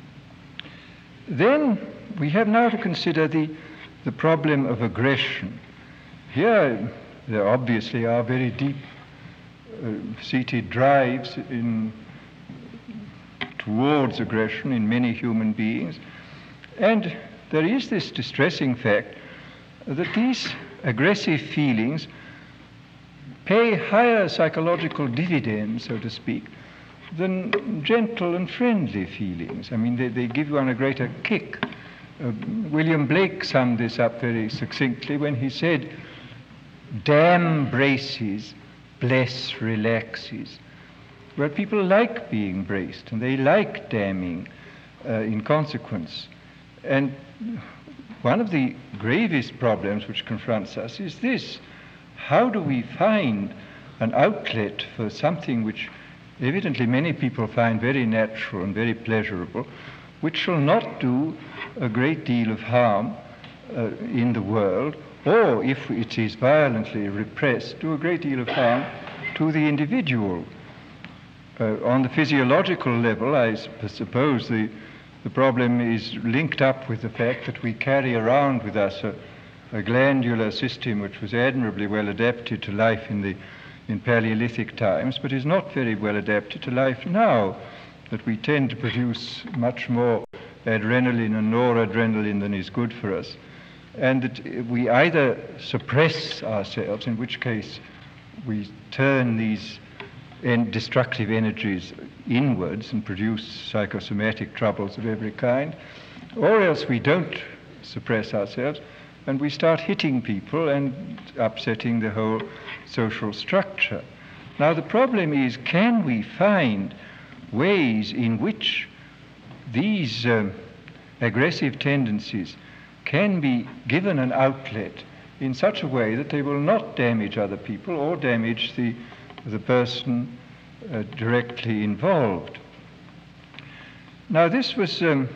Then we have now to consider the the problem of aggression. Here there obviously are very deep uh, seated drives in towards aggression in many human beings, and there is this distressing fact that these aggressive feelings pay higher psychological dividends, so to speak, than gentle and friendly feelings. I mean, they, they give one a greater kick. Uh, William Blake summed this up very succinctly when he said, "Damn braces, bless relaxes." Well, people like being braced, and they like damning uh, in consequence. And one of the gravest problems which confronts us is this: how do we find an outlet for something which evidently many people find very natural and very pleasurable, which shall not do a great deal of harm uh, in the world, or, if it is violently repressed, do a great deal of harm to the individual? Uh, on the physiological level, I suppose the, the problem is linked up with the fact that we carry around with us a, a glandular system which was admirably well adapted to life in the in Paleolithic times, but is not very well adapted to life now, that we tend to produce much more adrenaline and noradrenaline than is good for us, and that we either suppress ourselves, in which case we turn these en- destructive energies inwards and produce psychosomatic troubles of every kind, or else we don't suppress ourselves and we start hitting people and upsetting the whole social structure. Now the problem is, can we find ways in which these um, aggressive tendencies can be given an outlet in such a way that they will not damage other people or damage the, the person uh, directly involved. Now this was um,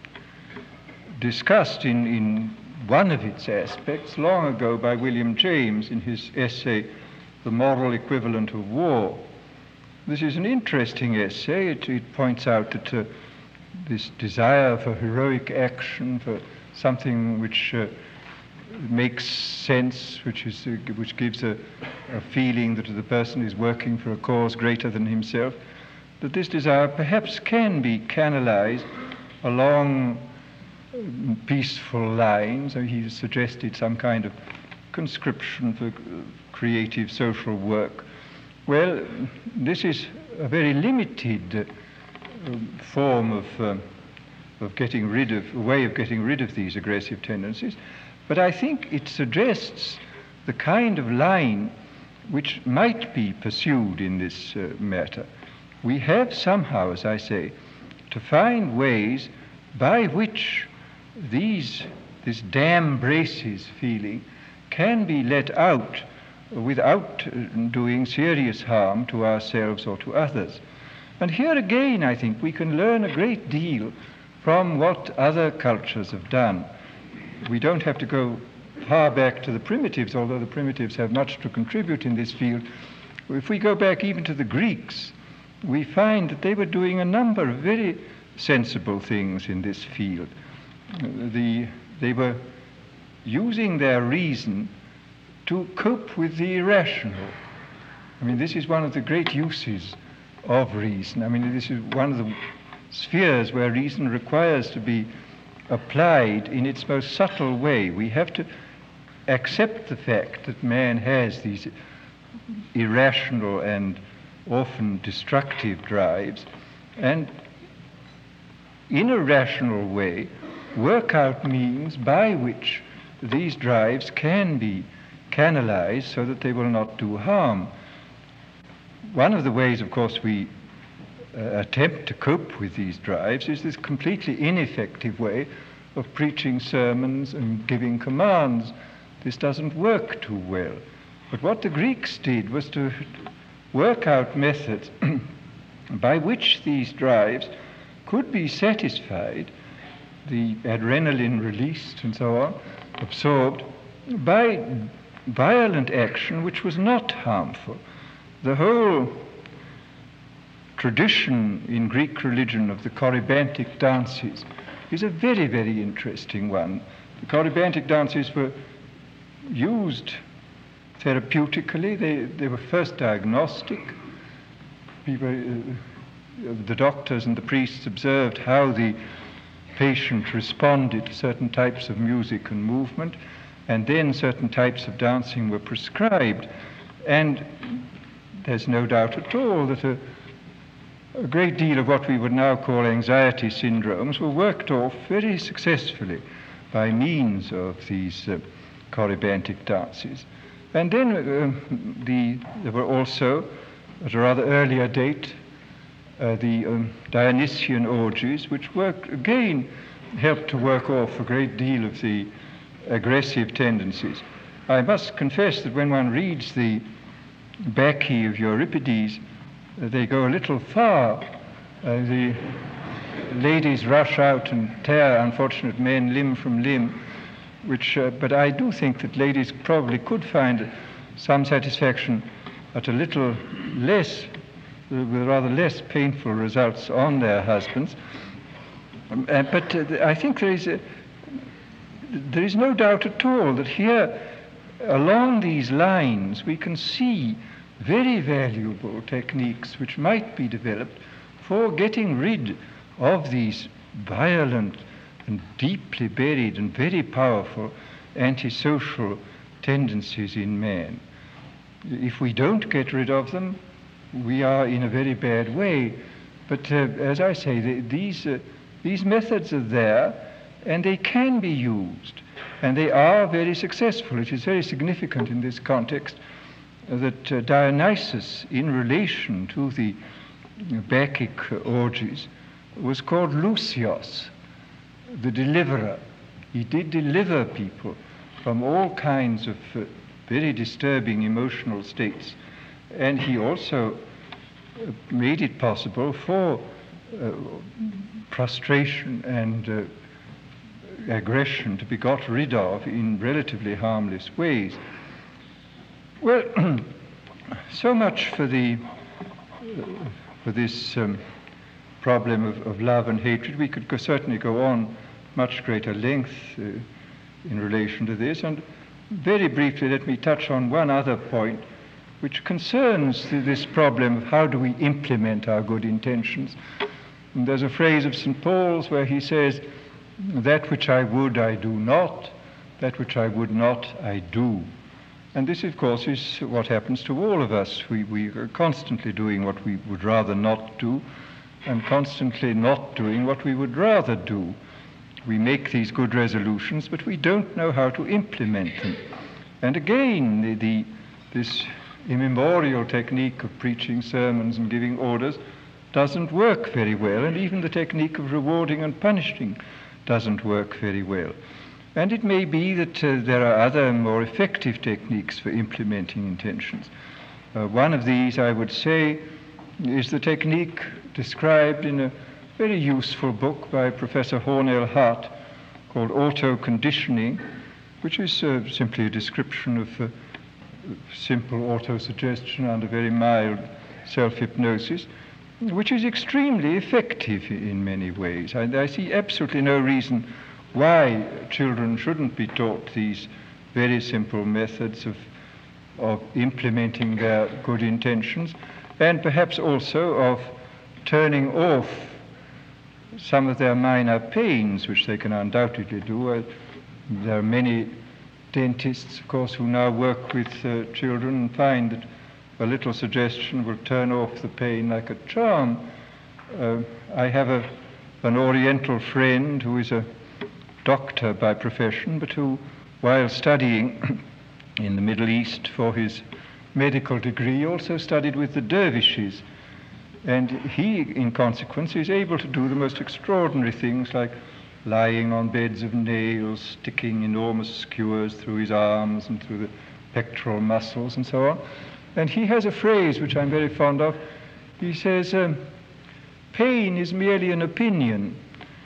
discussed in, in one of its aspects long ago by William James in his essay, The Moral Equivalent of War. This is an interesting essay. It, it points out that uh, this desire for heroic action, for something which uh, makes sense, which is uh, which gives a, a feeling that the person is working for a cause greater than himself, that this desire perhaps can be canalized along peaceful lines. He suggested some kind of conscription for creative social work. Well, this is a very limited uh, form of uh, of getting rid of, a way of getting rid of these aggressive tendencies, but I think it suggests the kind of line which might be pursued in this uh, matter. We have somehow, as I say, to find ways by which these, this damn braces feeling can be let out without doing serious harm to ourselves or to others. And here again, I think we can learn a great deal from what other cultures have done. We don't have to go far back to the primitives, although the primitives have much to contribute in this field. If we go back even to the Greeks, we find that they were doing a number of very sensible things in this field. The, they were using their reason to cope with the irrational. I mean, this is one of the great uses of reason. I mean, this is one of the spheres where reason requires to be applied in its most subtle way. We have to accept the fact that man has these irrational and often destructive drives, and in a rational way work out means by which these drives can be canalized so that they will not do harm. One of the ways, of course, we uh, attempt to cope with these drives is this completely ineffective way of preaching sermons and giving commands. This doesn't work too well. But what the Greeks did was to work out methods by which these drives could be satisfied, the adrenaline released and so on, absorbed, by violent action which was not harmful. The whole tradition in Greek religion of the Corybantic dances is a very, very interesting one. The Corybantic dances were used therapeutically. They, they were first diagnostic. People, uh, the doctors and the priests observed how the patient responded to certain types of music and movement, and then certain types of dancing were prescribed. And there's no doubt at all that a, a great deal of what we would now call anxiety syndromes were worked off very successfully by means of these uh, Corybantic dances. And then uh, the, there were also, at a rather earlier date, uh, the um, Dionysian orgies, which worked, again, helped to work off a great deal of the aggressive tendencies. I must confess that when one reads the Bacchae of Euripides, uh, they go a little far. Uh, the ladies rush out and tear unfortunate men limb from limb, which, uh, but I do think that ladies probably could find some satisfaction at a little less, uh, with rather less painful results on their husbands. Um, uh, but uh, I think there is, a, there is no doubt at all that here, along these lines, we can see very valuable techniques which might be developed for getting rid of these violent and deeply buried and very powerful antisocial tendencies in man. If we don't get rid of them, we are in a very bad way. But uh, as I say, they, these, uh, these methods are there, and they can be used, and they are very successful. It is very significant in this context uh, that uh, Dionysus, in relation to the Bacchic orgies, was called Lucios, the deliverer. He did deliver people from all kinds of uh, very disturbing emotional states, and he also uh, made it possible for uh, frustration and uh, aggression to be got rid of in relatively harmless ways. Well, so much for the uh, for this um, problem of, of love and hatred. We could go, certainly go on much greater length uh, in relation to this, and very briefly let me touch on one other point which concerns this problem of how do we implement our good intentions. And there's a phrase of Saint Paul's where he says, "That which I would I do not, that which I would not I do." And this, of course, is what happens to all of us. We, we are constantly doing what we would rather not do, and constantly not doing what we would rather do. We make these good resolutions, but we don't know how to implement them. And again, the, the, this immemorial technique of preaching sermons and giving orders doesn't work very well, and even the technique of rewarding and punishing doesn't work very well. And it may be that uh, there are other more effective techniques for implementing intentions. Uh, one of these, I would say, is the technique described in a very useful book by Professor Hornell Hart called Auto-Conditioning, which is uh, simply a description of uh, simple auto-suggestion under very mild self-hypnosis, which is extremely effective in many ways. I, I see absolutely no reason why children shouldn't be taught these very simple methods of, of implementing their good intentions, and perhaps also of turning off some of their minor pains, which they can undoubtedly do. Uh, there are many dentists, of course, who now work with uh, children and find that a little suggestion will turn off the pain like a charm. Uh, I have a, an Oriental friend who is a doctor by profession, but who, while studying in the Middle East for his medical degree, also studied with the dervishes. And he, in consequence, is able to do the most extraordinary things, like lying on beds of nails, sticking enormous skewers through his arms and through the pectoral muscles and so on. And he has a phrase which I'm very fond of. He says, um, pain is merely an opinion.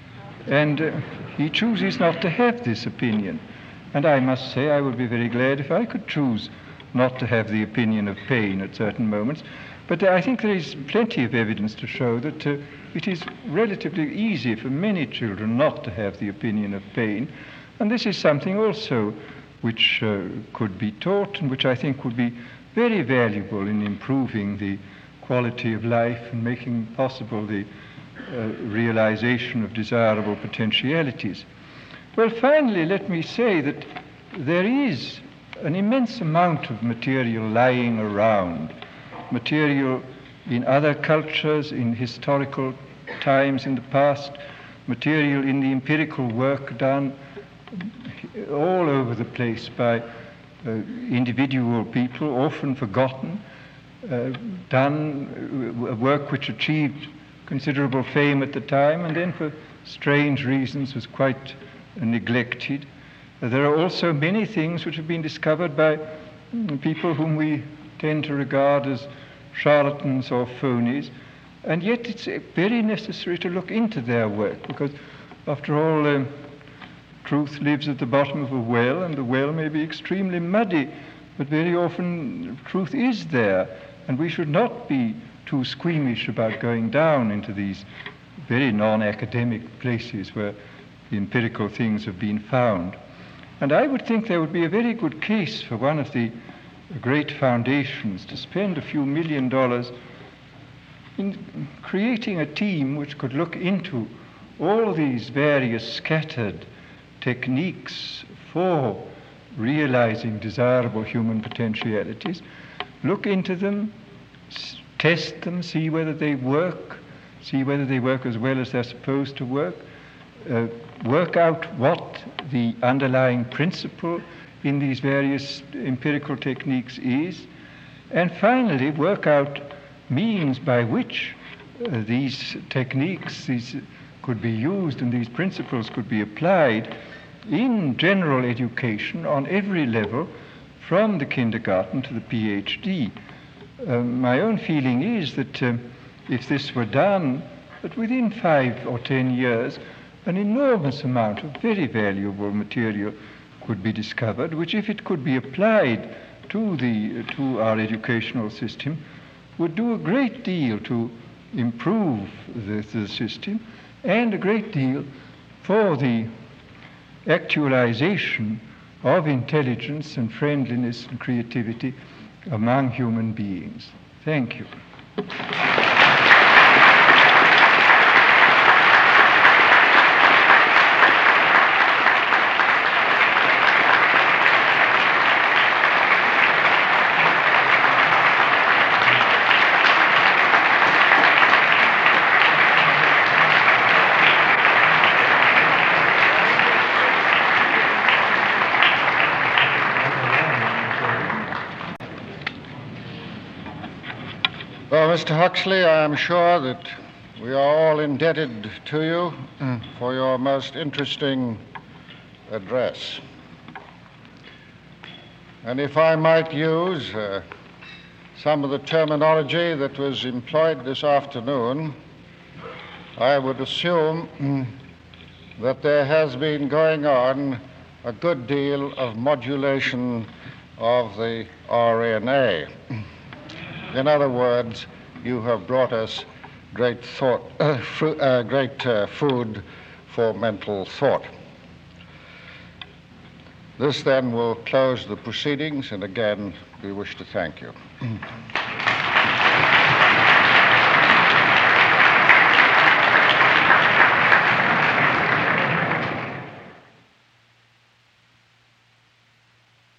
And uh, he chooses not to have this opinion. And I must say I would be very glad if I could choose not to have the opinion of pain at certain moments. But I think there is plenty of evidence to show that uh, it is relatively easy for many children not to have the opinion of pain. And this is something also which uh, could be taught, and which I think would be very valuable in improving the quality of life and making possible the uh, realization of desirable potentialities. Well, finally, let me say that there is an immense amount of material lying around, material in other cultures, in historical times in the past, material in the empirical work done all over the place by uh, individual people, often forgotten, uh, done uh, work which achieved considerable fame at the time and then for strange reasons was quite uh, neglected. Uh, there are also many things which have been discovered by mm, people whom we tend to regard as charlatans or phonies, and yet it's very necessary to look into their work, because after all, um, truth lives at the bottom of a well, and the well may be extremely muddy, but very often truth is there, and we should not be too squeamish about going down into these very non-academic places where the empirical things have been found. And I would think there would be a very good case for one of the great foundations to spend a few million dollars in creating a team which could look into all these various scattered techniques for realizing desirable human potentialities, look into them, s- test them, see whether they work, see whether they work as well as they're supposed to work, uh, work out what the underlying principle in these various empirical techniques is, and finally work out means by which uh, these techniques these could be used and these principles could be applied in general education on every level, from the kindergarten to the PhD. Uh, my own feeling is that um, if this were done, that within five or ten years, an enormous amount of very valuable material could be discovered, which, if it could be applied to the to our educational system, would do a great deal to improve the, the system, and a great deal for the actualization of intelligence and friendliness and creativity among human beings. Thank you. Well, Mister Huxley, I am sure that we are all indebted to you for your most interesting address. And if I might use uh, some of the terminology that was employed this afternoon, I would assume that there has been going on a good deal of modulation of the R N A. In other words, you have brought us great thought, uh, fru- uh, great uh, food for mental thought. This then will close the proceedings, and again, we wish to thank you.